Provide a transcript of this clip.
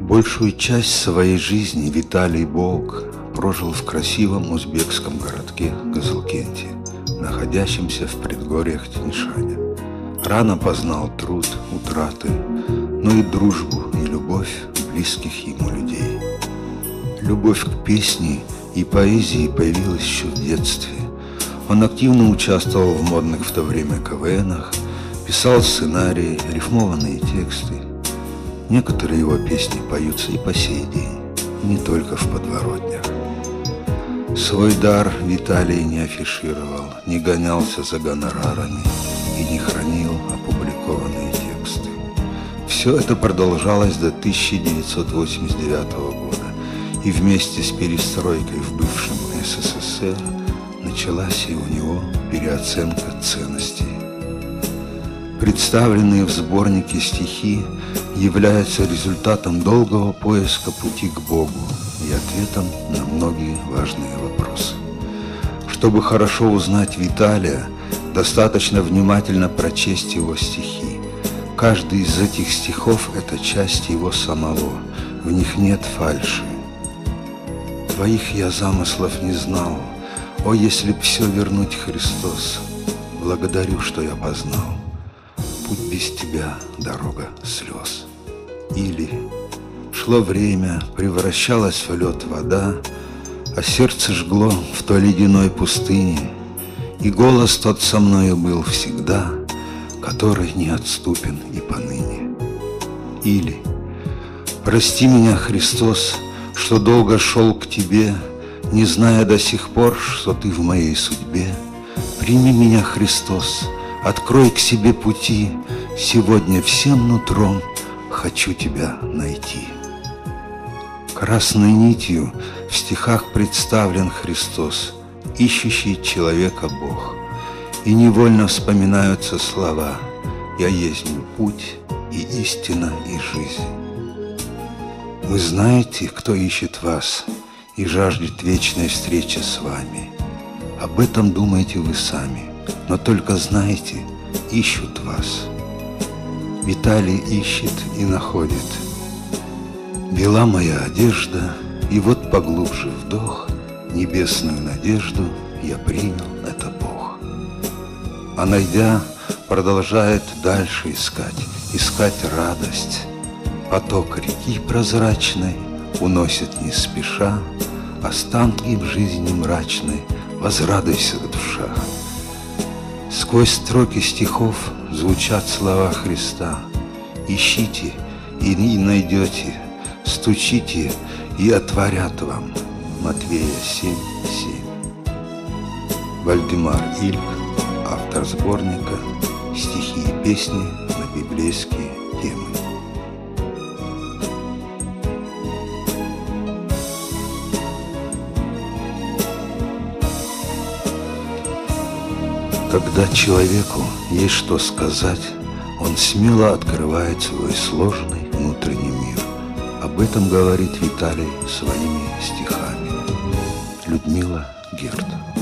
Большую часть своей жизни Виталий Болк прожил в красивом узбекском городке Кызылкенте, находящемся в предгорьях Тяньшаня. Рано познал труд, утраты, но и дружбу, и любовь близких ему людей. Любовь к песне и поэзии появилась еще в детстве. Он активно участвовал в модных в то время КВНах, писал сценарии, рифмованные тексты. Некоторые его песни поются и по сей день, не только в подворотнях. Свой дар Виталий не афишировал, не гонялся за гонорарами и не хранил опубликованные тексты. Все это продолжалось до 1989 года, и вместе с перестройкой в бывшем СССР началась и у него переоценка ценностей. Представленные в сборнике стихи являются результатом долгого поиска пути к Богу и ответом на многие важные вопросы. Чтобы хорошо узнать Виталия, достаточно внимательно прочесть его стихи. Каждый из этих стихов – это часть его самого, в них нет фальши. Твоих я замыслов не знал, о, если б все вернуть, Христос, благодарю, что я познал. Путь без тебя – дорога слез. Или шло время, превращалась в лед вода, а сердце жгло в той ледяной пустыне, и голос тот со мною был всегда, который неотступен и поныне. Или прости меня, Христос, что долго шел к тебе, не зная до сих пор, что ты в моей судьбе. Прими меня, Христос, открой к себе пути, сегодня всем нутром хочу тебя найти. Красной нитью в стихах представлен Христос, ищущий человека Бог. И невольно вспоминаются слова: «Я есть путь и истина и жизнь». Вы знаете, кто ищет вас и жаждет вечной встречи с вами. Об этом думаете вы сами, но только знайте, ищут вас. Виталий ищет и находит. Бела моя одежда, и вот поглубже вдох, небесную надежду я принял, это Бог. А найдя, продолжает дальше искать радость. Поток реки прозрачной уносит не спеша останки в жизни мрачной, возрадуйся, душа. Сквозь строки стихов звучат слова Христа: ищите и найдете, стучите и отворят вам. Матвея 7:7. Вальдемар Ильк, автор сборника «Стихи и песни на библейские темы». Когда человеку есть что сказать, он смело открывает свой сложный внутренний мир. Об этом говорит Виталий своими стихами. Людмила Герд.